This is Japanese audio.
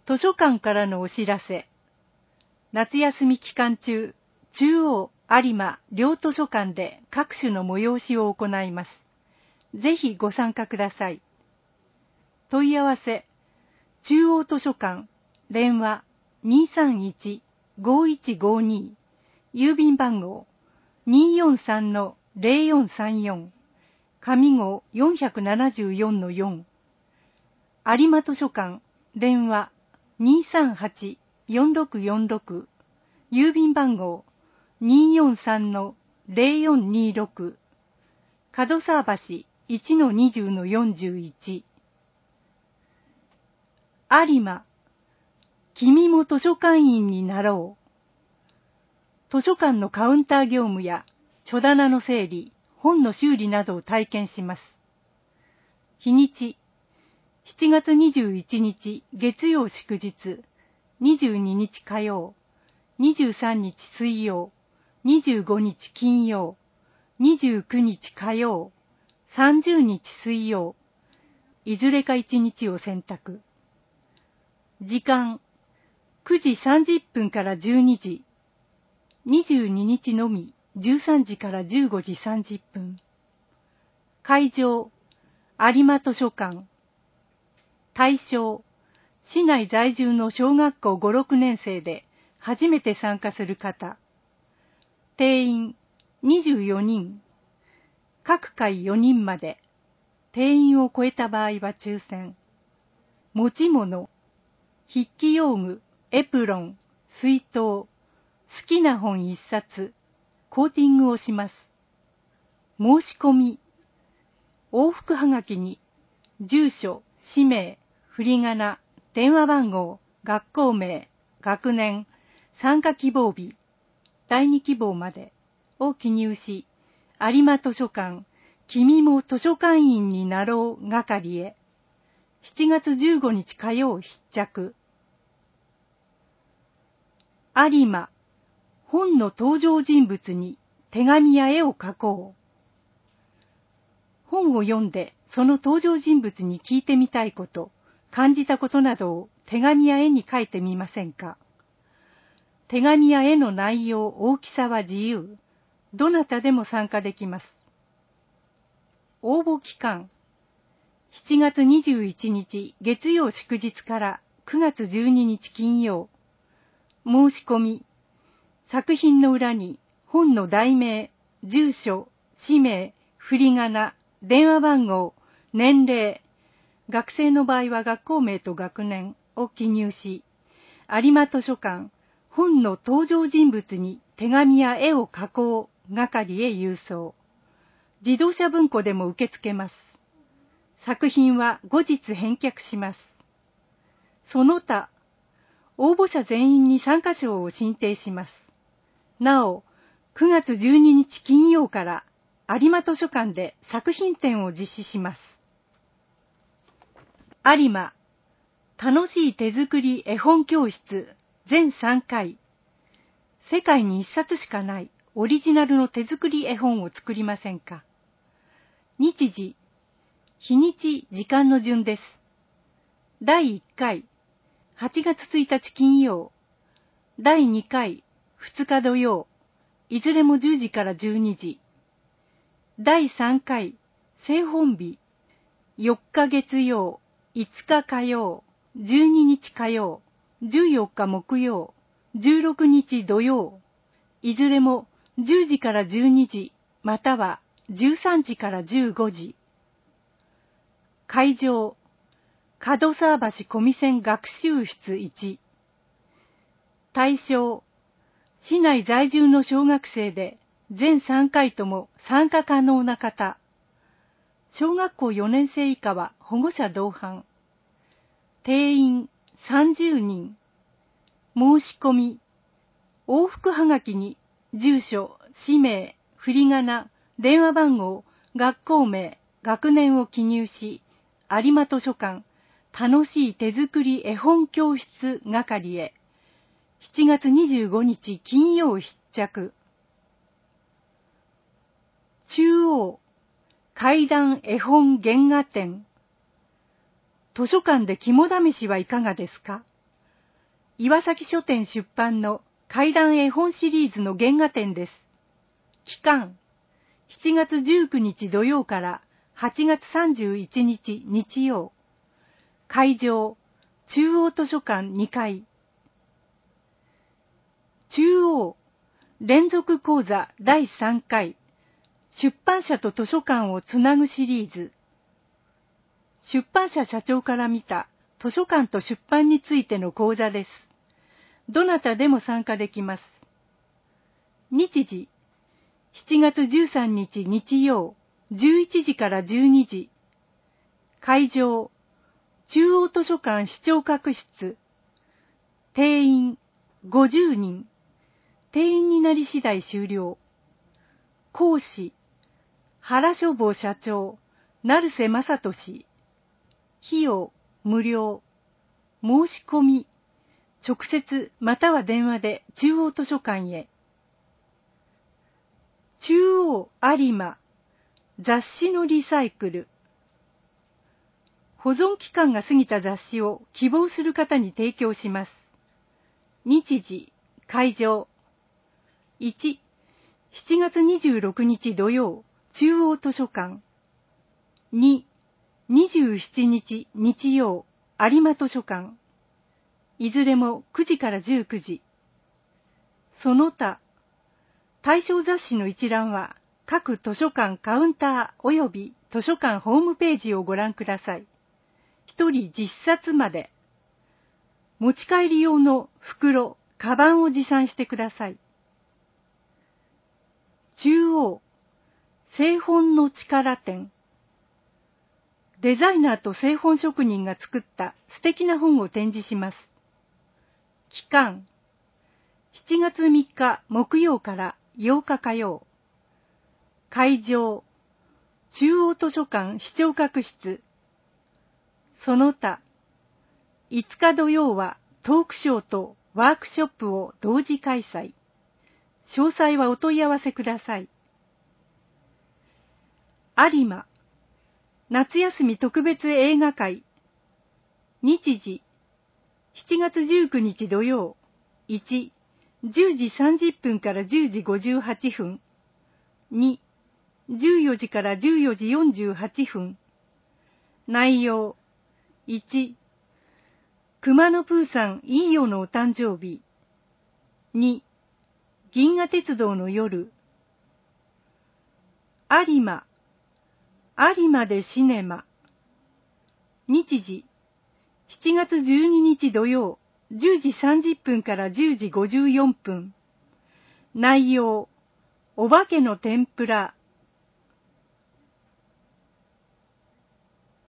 図書館からのお知らせ。夏休み期間中、中央、有馬、両図書館で各種の催しを行います。ぜひご参加ください。問い合わせ、中央図書館、電話 231-5152、郵便番号 243-0434、紙号474-4、有馬図書館、電話 238-4646、郵便番号 243-0426、角沢橋 1-20-41。有馬、君も図書館員になろう。図書館のカウンター業務や書棚の整理、本の修理などを体験します。日にち、7月21日月曜祝日、22日火曜、23日水曜、25日金曜、29日火曜、30日水曜、いずれか1日を選択。時間、9時30分から12時、22日のみ13時から15時30分。会場、有馬図書館。対象、市内在住の小学校5、6年生で初めて参加する方。定員24人。各回4人まで。定員を超えた場合は抽選。持ち物、筆記用具、エプロン、水筒、好きな本1冊、コーティングをします。申し込み、往復はがきに、住所、氏名、振り仮名、電話番号、学校名、学年、参加希望日、第2希望までを記入し、有馬図書館、君も図書館員になろう係へ、7月15日火曜必着。有馬、本の登場人物に手紙や絵を描こう。本を読んでその登場人物に聞いてみたいこと、感じたことなどを手紙や絵に書いてみませんか。手紙や絵の内容、大きさは自由。どなたでも参加できます。応募期間、7月21日月曜祝日から9月12日金曜。申し込み、作品の裏に本の題名、住所、氏名、振り仮名、電話番号、年齢、学生の場合は学校名と学年を記入し、有馬図書館、本の登場人物に手紙や絵を描こう係へ郵送。自動車文庫でも受け付けます。作品は後日返却します。その他、応募者全員に参加賞を進呈します。なお、9月12日金曜から有馬図書館で作品展を実施します。有馬、楽しい手作り絵本教室全3回。世界に1冊しかないオリジナルの手作り絵本を作りませんか。日時、日にち、時間の順です。第1回、8月1日金曜。第2回、2日土曜。いずれも10時から12時。第3回、正本日。4日月曜、5日火曜、12日火曜、14日木曜、16日土曜。いずれも10時から12時、または13時から15時。会場、角沢橋小見線学習室1。対象、市内在住の小学生で全3回とも参加可能な方。小学校4年生以下は保護者同伴。定員30人。申し込み。往復はがきに住所、氏名、振り仮名、電話番号、学校名、学年を記入し、有馬図書館、楽しい手作り絵本教室係へ。7月25日金曜必着。中央、怪談絵本原画展。図書館で肝試しはいかがですか。 岩崎書店出版の怪談絵本シリーズの原画展です。期間、7月19日土曜から8月31日日曜。会場、中央図書館2階。中央、連続講座第3回、出版社と図書館をつなぐシリーズ。出版社社長から見た図書館と出版についての講座です。どなたでも参加できます。日時、7月13日日曜、11時から12時。会場、中央図書館視聴覚室。定員、50人。定員になり次第終了。講師、原書房社長、成瀬正俊。費用、無料。申し込み、直接または電話で中央図書館へ。中央有馬、雑誌のリサイクル。保存期間が過ぎた雑誌を希望する方に提供します。日時、会場。1、7月26日土曜、中央図書館。2、27日日曜、有馬図書館。いずれも9時から19時。その他、対象雑誌の一覧は各図書館カウンター及び図書館ホームページをご覧ください。1人10冊まで。持ち帰り用の袋、カバンを持参してください。中央、製本の力展。デザイナーと製本職人が作った素敵な本を展示します。期間、7月3日木曜から8日火曜。会場、中央図書館視聴覚室。その他、5日土曜はトークショーとワークショップを同時開催。詳細はお問い合わせください。有馬、夏休み特別映画会。日時、7月19日土曜。1、10時30分から10時58分。2、14時から14時48分。内容、1、熊野プーさんいいよのお誕生日。2、銀河鉄道の夜。有馬、有馬でシネマ。日時、7月12日土曜、10時30分から10時54分。内容、お化けの天ぷら、